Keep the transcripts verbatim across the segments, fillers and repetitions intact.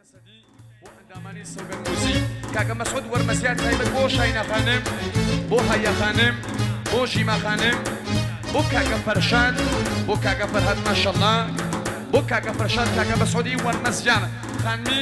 دامانی سوگەنموزی کاکە مەسعود وەرمەسیار تایبەت بۆ شاینە خانم بۆ هەیە خانم بۆ ژیما خانم بۆ کاکە فەرشاد بۆ کاکە فەرهاد ماشەڵڵا بۆ کاکە فەرشاد کاکە مەسعودی وەرمەسیار خانمی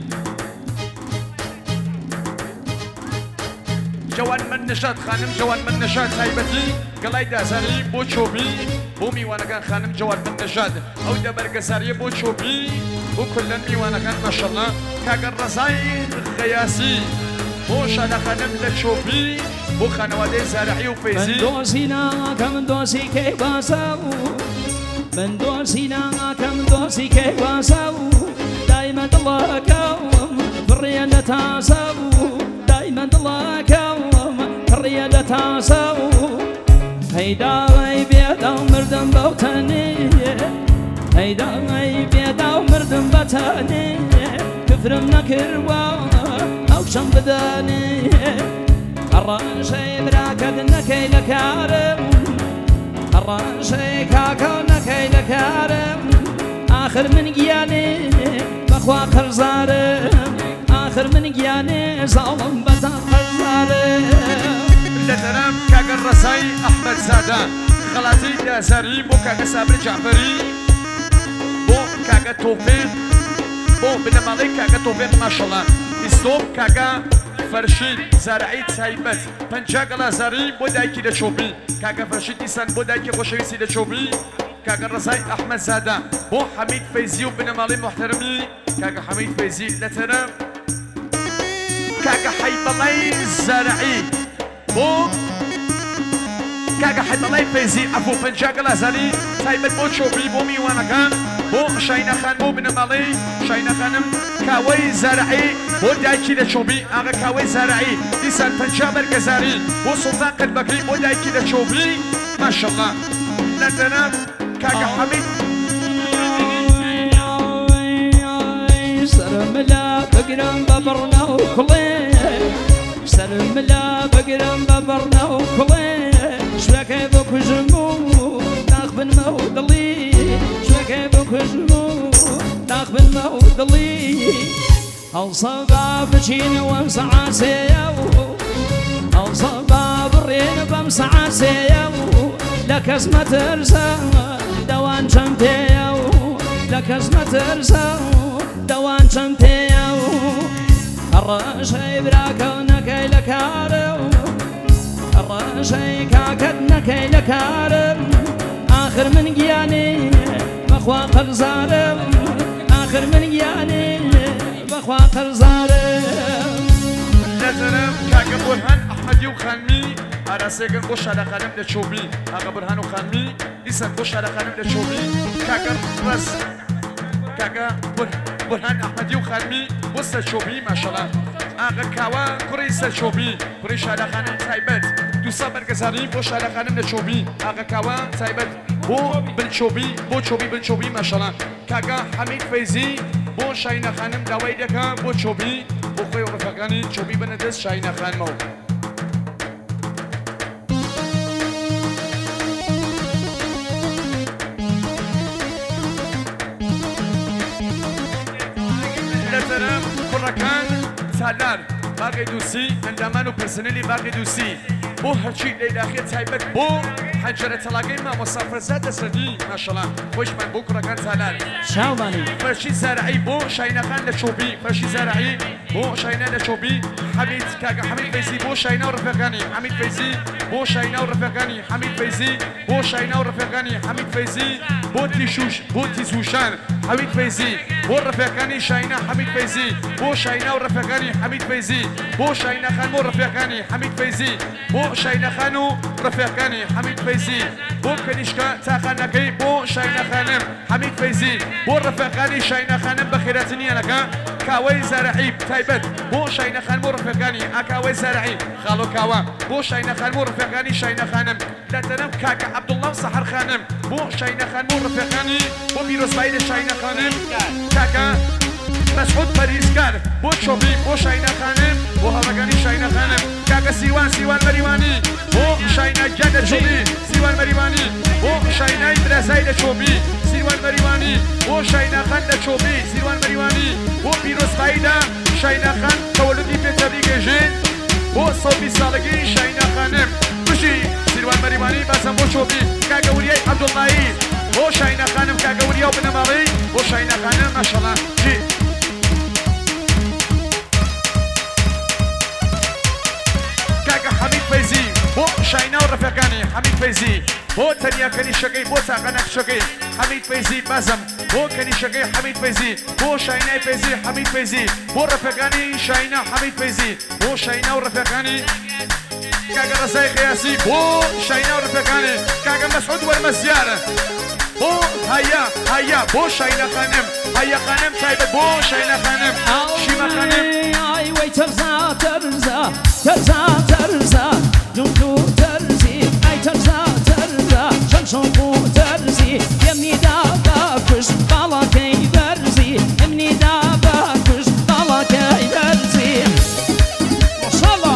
جوان من نشاد خانم جوان من نشاد تایبەتی گەڵای دازانی بۆ چۆبی بۆ میوانەکان خانم جوان من نشاد ئەو دەبەرگەزاریە بۆ چۆبی بۆ کلەن میوانەکان ماشەڵڵا کاکە ڕەزای غەیاسی بۆ شادە خانم لە چۆبی بۆ خانەوادەی زارعی و فەیزی من دۆزی ناکە من دۆزی کەی باسە و من دۆزی ناکە من دۆزی کەی باسە و دایمە دڵەکەم بڕێ لە تازە و دایمە دڵەکەم بڕێ لە تازە و هەیداڵی بێدا و مردم بەو تەنێ هەیداڵی بێدا و مردم بە تەنێ کفرم نەکردوە ئەو چەم بدەنێ هەڕەشەی براکەت نەکەی لە کارم هەڕەشەی کاکە نەکەی لە کارم ئاخر من گیانێ بەخوا قەرزارم ئاخر من گیانێ زاڵم بەتا قەرزارم لە دەرم کاکە ڕەزای ئەحمەد زادە خەڵاتی دازاری بۆ کاکە سابر جعفەری بۆ کاکە تۆفێق بۆ بنەماڵەی کاکە تۆفێق ماشەڵڵا ئیستۆپ کاکە فەرشید زارعی تایبەت پەنجا گەڵازاری بۆ دایکی لە چۆبی کاکە فەرشید دیسان بۆ دایکی خۆشەویستی لە چۆبی کاکە ڕەزای ئەحمەد زادە بۆ حەمید فەیزی و بنەماڵەی محتەرمی کاکە حەمید فەیزی لە تەرە کاکە حەیبەڵای زارعی بۆ کاکە حەیبەڵای فەیزی ئەفۆ پەنجا گەڵازاری تایبەت بۆ چۆبی بۆ میوانەکان بۆ شاینە خان بۆ بنەماڵەی شاینە خانم کاوەی زارعی بۆ دایکی لە چۆبی ئاغا کاوەی زارعی دیسان پەنجا بەرگەزاری بۆ سوڵتان قەتبەکری بۆ دایکی لە چۆبی ماشەڵڵا لە دەرم کاکە حەمید سرم لا بقرم ببرنا وكلي سرم لا بقرم ببرنا وكلي شوكي بكجمو تاخبن مودلي شوكي بكجمو تاخبن مودلي الصباب بشين ومسعى سيو الصباب الرين بمسعى سيو لك ازمة ترسى دوان شمتيو لك ازمة ترسى دوان شمتيو الرشي براكو نكي لكارو الرشي كاكد نكي لكارم آخر من قياني بخوا قرزارم آخر من قياني بخوا قرزارم لەتەرم کاکە بورهان ئەحمەدی و خانمی ئاراسێگەن بۆ شادە خانم لە چۆبی ئاغا بورهان و خانمی دیسان بۆ شادە خانم لە چۆبی کاکە ڕەز کاکە بورهان ئەحمەدی و خانمی بۆ سەرچۆبی ماشەڵڵا ئاغا کاوە کوڕی سەرچۆبی کوڕی شادە خانم تایبەت دووسا بەرگەزاری بۆ شادە خانم لە چۆبی ئاغا کاوە تایبەت بۆ بنچۆبی بۆ چۆبی بنچۆبی ماشەڵڵا کاکە حەمید فەیزی بۆ شاینە خانم داوای دەکا بۆ چۆبی بۆ خۆی و ڕفەکانی چۆبی بنە دەست شاینە خانمەوە لەتەرم کوڕەکان سالار باغی دووسی ئەندامان و پرسنلی باغی دووسی بۆ هەرچی لەیلاخێ تایبەت بۆ حەنجەرە تەڵاگەی مامۆستا فەرزاد دەسەدی ماشەڵڵا خۆشمان بۆ کوڕەکان سالار شاومانی فەرشی زارعی بۆ شاینەخان لە چۆبی فەرشی زارعی بۆ شاینە لە چۆبی حەمید کاکە حەمید فەیزی بۆ شاینە و ڕفەکانی حەمید فەیزی بۆ شاینە و ڕفەکانی حەمید فەیزی بۆ شاینە و ڕفەکانی حەمید فەیزی بۆ تیشوش بۆ تیزوشان حەمید فەیزی بۆ ڕفەکانی شاینە حەمید فەیزی بۆ شاینە و ڕفەکانی حەمید فەیزی بۆ شاینەخان بۆ ڕفەکانی حەمید فەیزی بۆ شاینەخان و ڕفەکانی حەمید فەیزی بۆ کەنیشکە تاخانەکەی بۆ شاینەخانم حەمید فەیزی بۆ ڕفەکانی شاینەخانم بە خێراتنیانەکە کاوەی زارعی تایبەت بۆ شاینەخان بۆ ڕفەکانی ئاکاوەی زارعی خاڵۆ کاوە بۆ شاینەخان بۆ ڕفەکانی شاینەخانم لە دەرم کاکە عەبدوڵڵا و سەحەر خانم بۆ شاینەخان بۆ ڕفەکانی بۆ پیرۆزبایی لە شاینەخانم کاکە مەسعود پەریزگار بۆ چۆبی بۆ شاینەخانم بۆ هەڵەکانی شاینەخانم کاکە سیوان سیوان مەریوانی بۆ شاینە گیان لە چۆبی سیوان مەریوانی بۆ شاینای درەزای لە چۆبی سیوان مەریوانی بۆ شاینەخان لە چۆبی سیروان مەریوانی بۆ پیرۆزباییدا شاینەخان تەوەلودی پێتەبری گەژێن بۆ سەوبی ساڵگی شاینەخانم بژی سیروان مەریوانی بەسەم بۆ چۆبی کاگەوریای عەبدوڵڵایی بۆ شاینەخانم کاگەوریا و بنەماڵی بۆ شاینەخانم ماشەڵڵا جی کاگە حەمید فەیزی بۆ شاینا و ڕەفیقانی حەمید فەیزی بۆ تەنیا کەنیشەکەی بۆ چاقە نەخشەکەی حەمید فەیزی بەزم بۆ کەنیشەکەی حەمید فەیزی بۆ شاینای فەیزی حەمید فەیزی بۆ ڕەفیقانی شاینا حەمید فەیزی بۆ شاینا و ڕەفیقانی کاگە ڕەزای قیاسی بۆ شاینا و ڕەفیقانی کاگە مەسعود وەرمەزیارە بۆ هەیە هەیە بۆ شاینا خانم هەیە خانم تایبەت بۆ شاینا خانم شیمە خانم ئای وەی تەرزا تەرزا تەرزا تەرزا جوتو تەرزی ئای تەرزا تەرزا شەمشۆق و تەرزی یەمنیدا باکوش باڵاکەی بەرزی ئەمنیدا باکوش باڵاکەی بەرزی ماشەڵڵا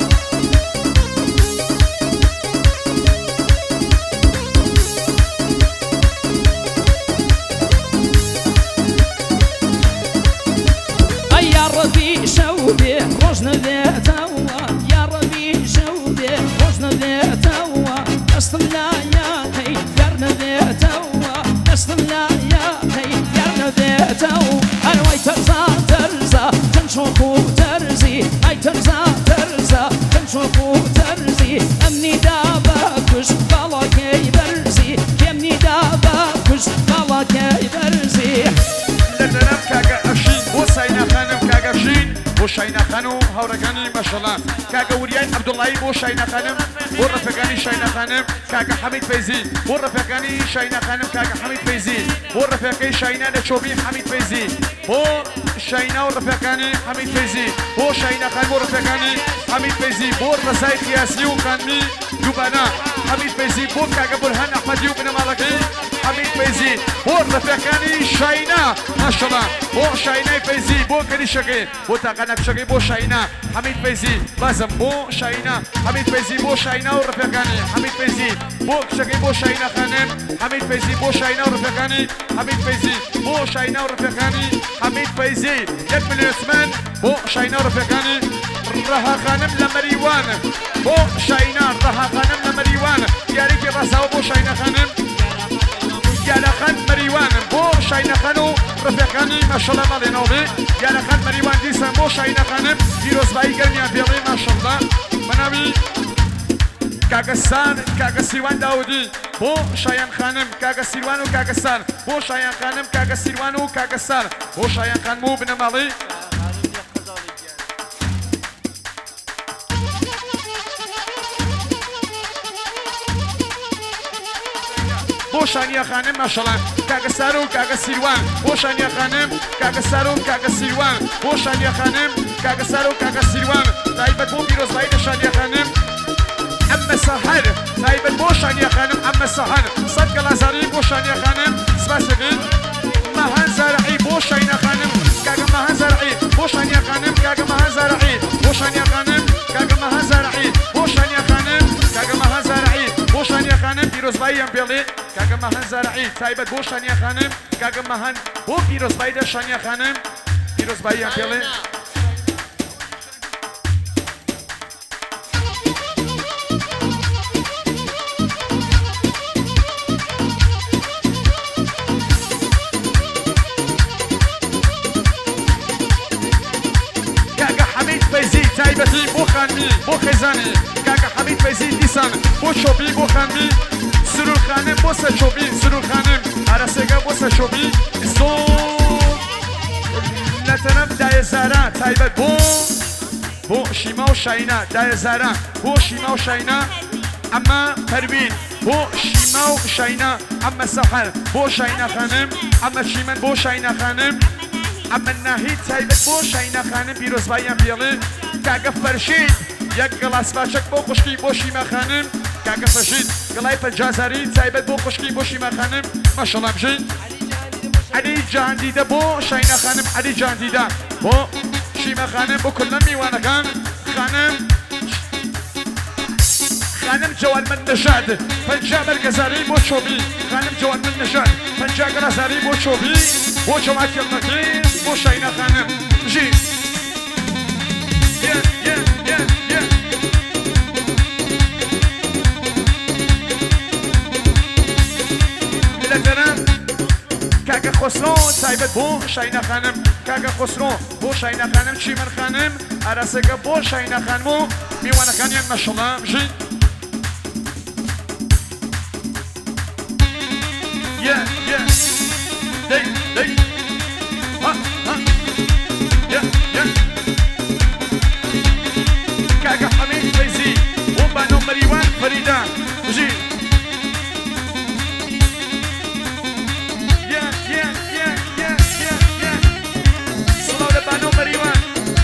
يا ربي شوبي روجنا ذاتوا يا ربي شوبي روجنا ذاتوا أصلنا يا خي يارنا ذاتوا أصلنا يا خي يارنا ذاتوا أنا وي ترزا ترزا تنشوفو ترزي أي ترزا ترزا تنشوفو ترزي أمني دابا كش بالاكي برزي كمني دابا كش بالاكي برزي لەنەرم کاگە ئەشین بۆ ساینا خانم کاگە ئەشین بۆ شاینا خان و هاوڕەکانی ماشەڵڵا کاگە وریای عەبدوڵڵایی بۆ شاینا خانم بۆ ڕەفیقانی شاینا خانم کاگە حەمید فەیزی بۆ ڕەفیقانی شاینا خانم کاگە حەمید فەیزی بۆ ڕەفیقەی شاینا لە چۆبی حەمید فەیزی بۆ شاینا و ڕەفیقانی حەمید فەیزی بۆ شاینا خان بۆ ڕەفیقانی حەمید فەیزی بۆ ڕەزای قیاسی و خانمی دووبانە حەمید فەیزی بۆ کاگە بورهان ئەحمەدی و بنەماڵەکەی حەمید فەیزی بۆ ڕەفیقانی شاینا ماشەڵڵا بۆ شاینای فەیزی بۆ کەنیشەکەی بۆ تاقە نەخشەکەی بۆ شاینا حەمید فەیزی بەزم بۆ شاینا حەمید فەیزی بۆ شاینا و ڕەفیقانی حەمید فەیزی بۆ کچەکەی بۆ شاینا خانم حەمید فەیزی بۆ شاینا و ڕەفیقانی حەمید فەیزی بۆ شاینا و ڕەفیقانی حەمید فەیزی یەک ملیۆن عوسمان بۆ شاینا و ڕەفیقانی ڕەها خانم لە مەریوان بۆ شاینا ڕەها خانم لە مەریوان یاریکی ڕاستاوە بۆ شاینا خانم یالاخان مەریوانم بۆ شاینا خان و ڕەفیقانی ماشەڵڵا ماڵێنەوەڵێ یالاخان مەریوان دیسان بۆ شاینا خانم پیرۆزبایی گەرمیان پێڵێ ماشەڵڵا بەناوی کاگەستان کاگە سیروان داودی بۆ شایان خانم کاگە سیروان و کاگەستان بۆ شایان خانم کاگە سیروان و کاگەستان بۆ شایان خانم و بنەماڵی بۆ شانیا خانم ماشەڵڵا کاگە سار و کاگە سیروان بۆ شانیا خانم کاگە سار و کاگە سیروان بۆ شانیا خانم کاگە سار و کاگە سیروان تایبەت بۆ پیرۆزبایی لە شانیا خانم ئەمە سەحەر تایبەت بۆ شانیا خانم ئەمە سەحەر سەد گەڵازاری بۆ شانیا خانم سپاس دەکەین مەهان زارعی بۆ شاینا خانم کاگە مەهان زارعی بۆ شانیا خانم کاگە مەهان زارعی بۆ شانیا خانم کاگە مەهان زارعی بۆ شانیا خانم کاگە مەهان زارعی بۆ شانیا خانم پیرۆزباییان پێڵێ کاگە مەهان زارعی تایبەت بۆ شانیا خانم کاگە مەهان بۆ پیرۆزبایی لە شانیا خانم پیرۆزباییان پێڵێ تایبەتی بۆ خانمی بۆ خێزانی کاگە حەمید فەیزی دیسان بۆ چۆبی بۆ خانمی سرور خانم بۆ سەرچۆبی سرور خانم ئارەسێگە بۆ سەرچۆبی زۆر لە تەنەم دایەزارە تایبەت بۆ بۆ شیما و شاینا دایەزارە بۆ شیما و شاینا ئەمە پەروین بۆ شیما و شاینا ئەمە سەحەر بۆ شاینا خانم ئەمە چیمەن بۆ شاینا خانم ئەمە ناهید تایبەت بۆ شاینا خانم پیرۆزباییان پێڵێ کاگە فەرشید یەک گڵاس باچەک بۆ خوشکی بۆ شیما خانم کاگە فەرشید گڵای پەنجازاری تایبەت بۆ خوشکی بۆ شیما خانم ماشەڵڵا بژین عەلی جاندیدە بۆ شاینا خانم عەلی جاندیدە بۆ شیما خانم بۆ کولە میوانەکان خانم خانم جوان من نژاد پنجا برگزاری بۆ چۆبی خانم جوان من نژاد پنجا گەڕازاری بۆ چۆبی بۆ جەمات یەڵمەکەی بۆ شاینە خانم ژی Yeah, yeah, yeah, yeah. لەتەرم کاکە خۆسرۆ تایبەت بۆ شاینە خانم کاکە خۆسرۆ بۆ شاینە خانم چیمەر خانم ئاراسەکە بۆ شاینە خانم و میوانەکانیان مەشەڵڵا ژی Yeah, yeah. Hey, hey. Ha, ha. Yeah, yeah. كاكا حميد فايزي وبانو مريوان فريدة جي يا يا يا يا يا يا صلاة لبانو مريوان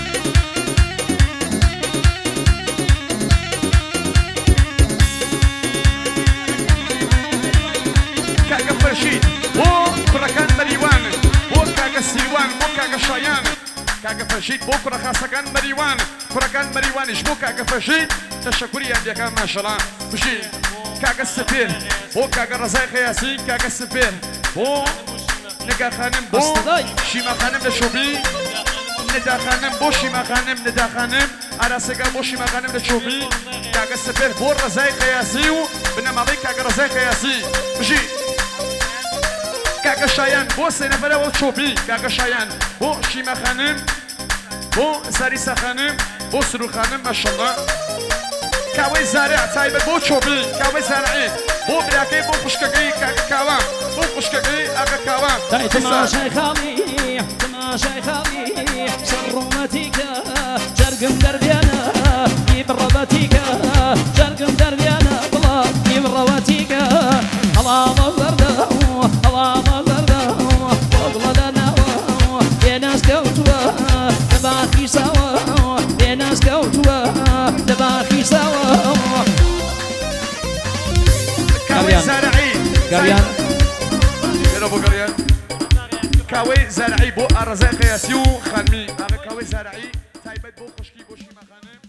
كاكا فرشيد و كراكان مريوان و كاكا سيوان و كاكا شايان كاكا فرشيد بو كرا خاصكان مريوان كراكان مريوانش بو كاكا فرشيد تشكري عندك ما شاء الله بشي كاكا السفير بو كاكا رزاي خياسي كاكا السفير بو نكا خانم بو شيما خانم لشوبي ندا خانم بو شيما خانم ندا خانم عراسكا بو شيما خانم لشوبي كاكا السفير بو رزاي خياسي بنما بي كاكا رزاي خياسي بشي كاكا شايان بو سينفرة و چوبي كاكا شايان بو شيما خانم بو ساريسا خانم بو سرو خانم ما شاء الله كاوي زارع تايبت بو چوبي كاوي زارعي بو براكي بو قشكاكي كاكا كاوان بو قشكاكي اكا كاوان تاي تماشاي خالي تماشاي خالي شرمتيك جرقم دربيانا يبربتيك جرقم دربيانا بلا يبربتيك الله مزرده الله مزرده وقل لنا يا ناس كوتوا دباخي سوا يا ناس كوتوا دباخي سوا كاوي زارعي قريان يلا بو قريان كاوي زارعي بو ارزاق ياسيو خانمي هذا كاوي زارعي تايبت بو خشكي بو شيما خانم